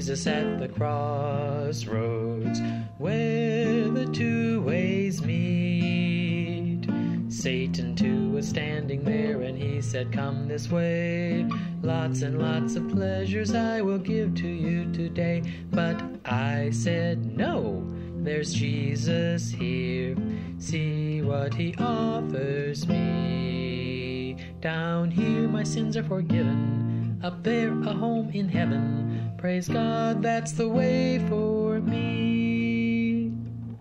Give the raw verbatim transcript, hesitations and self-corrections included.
Jesus at the crossroads where the two ways meet. Satan too was standing there, and he said, "Come this way. Lots and lots of pleasures I will give to you today." But I said, "No, there's Jesus here. See what he offers me. Down here my sins are forgiven. Up there a home in heaven. Praise God, that's the way for me."